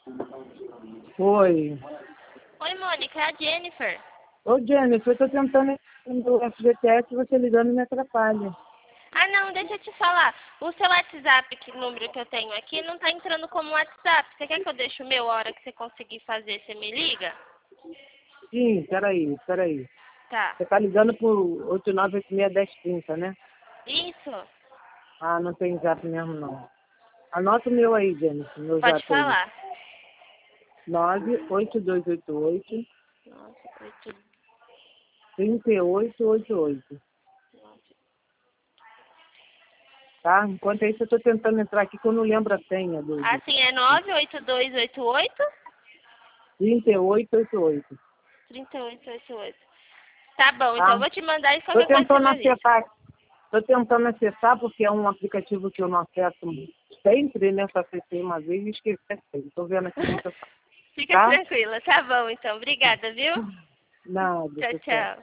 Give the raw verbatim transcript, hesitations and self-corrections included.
Oi. Oi, Mônica, é a Jennifer. Ô, Jennifer, eu tô tentando no F G T S, você ligando me atrapalha. Ah, não, deixa eu te falar. O seu WhatsApp, que número que eu tenho aqui, não tá entrando como WhatsApp. Você quer que eu deixe o meu a hora que você conseguir fazer? Você me liga? Sim, peraí, peraí. Tá. Você tá ligando por oito nove oito seis um zero três zero, né? Isso. Ah, não tem zap mesmo, não. Anota o meu aí, Jennifer, meu Pode zap aí. falar. nove oito dois oito oito, Nossa, oito. três oito oito oito. Tá? Enquanto isso, eu tô tentando entrar aqui que eu não lembro a senha do Assim, é nove oito dois oito oito, três oito oito oito. três oito oito oito. Tá bom, então Tá? eu vou te mandar e Tô qualquer coisa você tentando me avisa. acessar, tô tentando acessar porque é um aplicativo que eu não acesso sempre, né? Só acessei uma vez e esqueci. Tô vendo aqui no seu. Fica Tá? tranquila, tá bom então. Obrigada, viu? Nada, Tchau, tchau. tchau.